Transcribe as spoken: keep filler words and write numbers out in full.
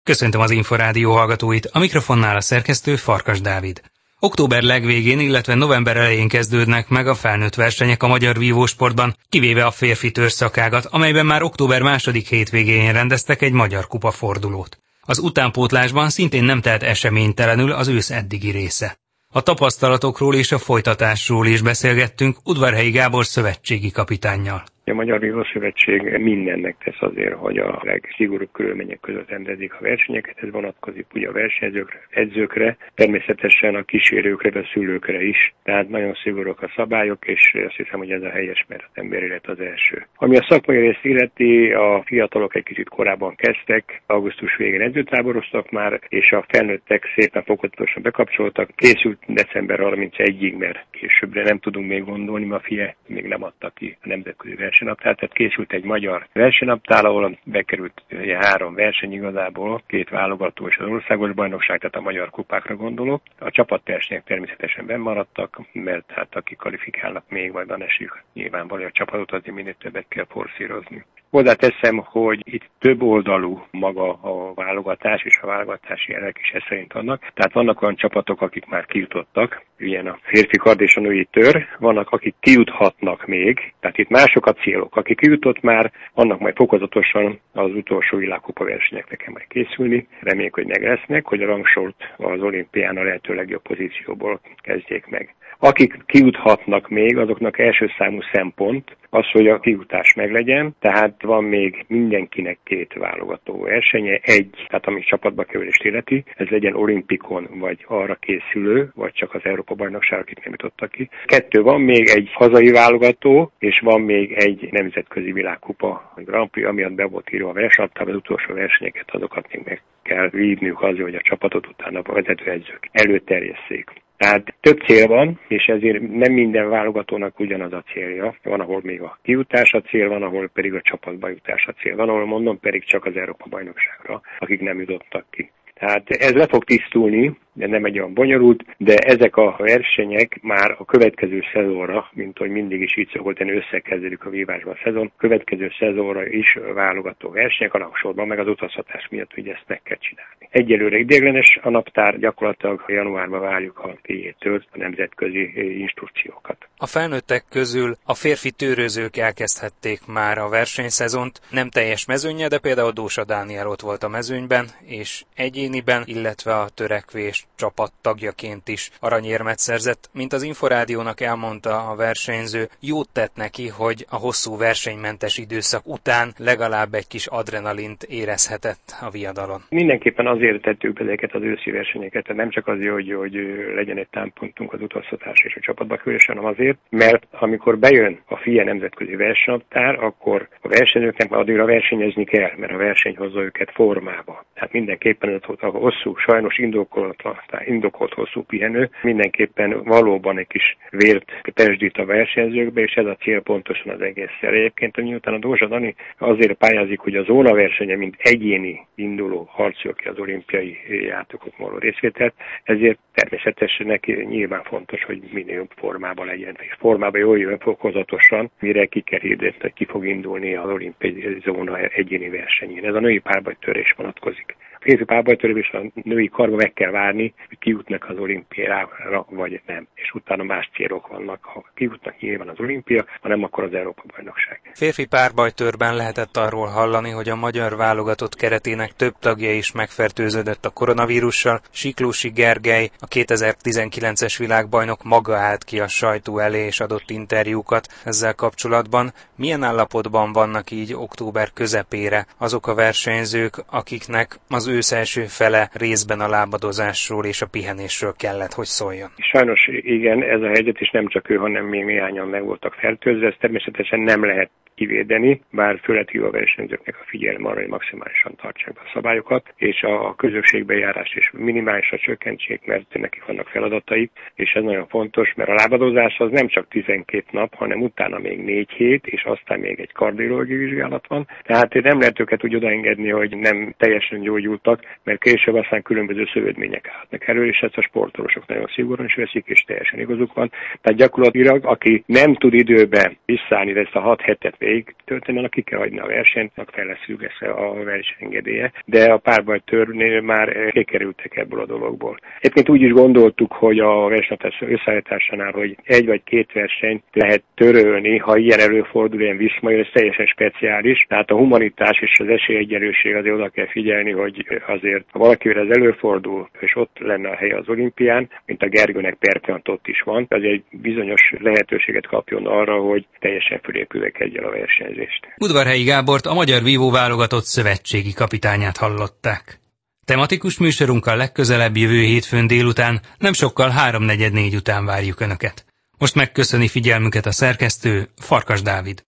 Köszöntöm az Inforádió hallgatóit, a mikrofonnál a szerkesztő Farkas Dávid. Október legvégén, illetve november elején kezdődnek meg a felnőtt versenyek a magyar vívósportban, kivéve a férfi törzszakágat, amelyben már október második hétvégén rendeztek egy magyar kupa fordulót. Az utánpótlásban szintén nem telt eseménytelenül az ősz eddigi része. A tapasztalatokról és a folytatásról is beszélgettünk Udvarhelyi Gábor szövetségi kapitánnyal. A Magyar Vívószövetség mindennek tesz azért, hogy a legszigorúbb körülmények között rendezik a versenyeket. Ez vonatkozik ugye a versenyzőkre, edzőkre, természetesen a kísérőkre, a szülőkre is. Tehát nagyon szigorúak a szabályok, és azt hiszem, hogy ez a helyes, mert az ember élet az első. Ami a szakmai részt illeti, a fiatalok egy kicsit korábban kezdtek, augusztus végén edzőtáboroztak már, és a felnőttek szépen fokozatosan bekapcsoltak. Készült december harmincegyedikéig, mert későbbre nem tudunk még gondolni, mert a FIE még nem adta ki a nemzetközi versenynaptár, tehát készült egy magyar versenynaptár, ahol bekerült ugye, három verseny igazából, két válogató és az országos bajnokság, tehát a magyar kupákra gondolok. A csapatversenyek természetesen bennmaradtak, mert hát akik kvalifikálnak még, majd van esélyük nyilvánvalóan a csapatot, azért minél többet kell forszírozni. Hozzáteszem, hogy itt több oldalú maga a válogatás, és a válogatási jelek is ez szerint vannak. Tehát vannak olyan csapatok, akik már kijutottak, ilyen a férfi kard és a női tör, vannak, akik kijuthatnak még, tehát itt mások a célok. Akik kijutott már, annak majd fokozatosan az utolsó világkupa versenyeknek kell majd készülni. Reméljük, hogy meg lesznek, hogy a rangsort az olimpián a lehető legjobb pozícióból kezdjék meg. Akik kijuthatnak még, azoknak első számú szempont az, hogy a kijutás meglegyen, tehát van még mindenkinek két válogató versenye, egy, tehát ami csapatba kerülést illeti, ez legyen olimpikon, vagy arra készülő, vagy csak az Európa-bajnokság, akik nem jutottak ki. Kettő, van még egy hazai válogató, és van még egy nemzetközi világkupa, a Grand Prix, amiatt be volt írva a versenynaptárba, az utolsó versenyeket, azokat még meg kell vívniuk azért, hogy a csapatot utána a vezetőedzők előterjesszék. Tehát több cél van, és ezért nem minden válogatónak ugyanaz a célja. Van, ahol még a kijutás a cél, van, ahol pedig a csapatba jutás a cél. Van, ahol mondom pedig csak az Európa-bajnokságra, akik nem jutottak ki. Tehát ez le fog tisztulni, de nem egy olyan bonyolult, de ezek a versenyek már a következő szezonra, mint hogy mindig is így szokott tenni, összekezdődik a vívásban a szezon, következő szezonra is válogató versenyek, a rangsorban meg az utazhatás miatt, hogy ezt meg kell csinálni. Egyelőre ideiglenes a naptár, gyakorlatilag januárban várjuk a té é-től a nemzetközi instrukciókat. A felnőttek közül a férfi tőrözők elkezdhették már a versenyszezont, nem teljes mezőnnyel, de például Dósa Dániel ott volt a mezőnyben, és egyéniben, illetve a törekvés csapat tagjaként is aranyérmet szerzett. Mint az Inforádiónak elmondta a versenyző, jót tett neki, hogy a hosszú versenymentes időszak után legalább egy kis adrenalint érezhetett a viadalon. Mindenképpen azért tettük ezeket az őszi versenyeket, nem csak azért, hogy, hogy legyen egy támpontunk az utaztatás és a csapatba kerülés, hanem azért, mert amikor bejön a FIE nemzetközi versenynaptár, akkor a versenyzőknek addigra versenyezni kell, mert a verseny hozza őket formába. Tehát mindenképpen a hosszú, sajnos indokolt, indokolt hosszú pihenő mindenképpen valóban egy kis vért testdít a versenyzőkbe, és ez a cél pontosan az egészszer. Egyébként miután a Dózsa Dani azért pályázik, hogy a zónaversenye, mint egyéni induló harcolja ki az olimpiai játékokon való részvételt, ezért természetesen neki nyilván fontos, hogy minél jobb formában legyen, és formában jól jön fokozatosan, mire ki kell hirdetni, hogy ki fog indulni az olimpiai zóna egyéni versenyén. Ez a női párbajtörés vonatkozik. A férfi párbajtörés és a női karba meg kell várni, hogy kijutnak az olimpiára, vagy nem. És utána más célok vannak. Ha kijutnak, nyilván az olimpia, ha nem, akkor az Európa-bajnokság. Férfi párbajtőrben lehetett arról hallani, hogy a magyar válogatott keretének több tagja is megfertőződött a koronavírussal. Siklósi Gergely, a kétezer-tizenkilences világbajnok maga állt ki a sajtó elé és adott interjúkat ezzel kapcsolatban. Milyen állapotban vannak így október közepére azok a versenyzők, akiknek az ősz első fele részben a lábadozásról és a pihenésről kellett, hogy szóljon? Sajnos igen, ez a helyzet, és nem csak ő, hanem még néhányan meg voltak fertőzve, ez természetesen nem lehet kivédeni, bár főleg a versenyzőknek a figyelme arra, hogy maximálisan tartsák a szabályokat, és a közösségbejárás is minimálisra csökkentsék, mert neki vannak feladataik, és ez nagyon fontos, mert a lábadozás az nem csak tizenkét nap, hanem utána még négy hét, és aztán még egy kardiológiai vizsgálat van. Tehát nem lehet őket úgy odaengedni, hogy nem teljesen gyógyultak, mert később aztán különböző szövődmények állnak elő, és ezt a sportolósok nagyon szigorúan is veszik, és teljesen igazuk van. Tehát gyakorlatilag, aki nem tud időben visszaállni, de ezt a hat hetet végig tölteni, annak ki kell hagyni a versenyt, annak fel lesz függesztve a versenyengedélye, de a párbajtőrnél már kikerültek ebből a dologból. Egyébként úgy is gondoltuk, hogy a versenynaptár összeállításánál, hogy egy vagy két versenyt lehet törölni, ha ilyen előfordul, ilyen viszmajor, ez teljesen speciális. Tehát a humanitás és az esélyegyenlőség azért oda kell figyelni, hogy azért ha valakivel ez előfordul, és ott lenne a helye az olimpián, mint a Gergőnek per pillanat ott is van, azért egy bizonyos lehetőséget kapjon arra, hogy teljesen fölépülve kezdje a versenyzést. Udvarhelyi Gábort, a magyar vívó válogatott szövetségi kapitányát hallották. Tematikus műsorunkkal legközelebb jövő hétfőn délután, nem sokkal háromnegyed négy után várjuk Önöket. Most megköszöni figyelmüket a szerkesztő, Farkas Dávid.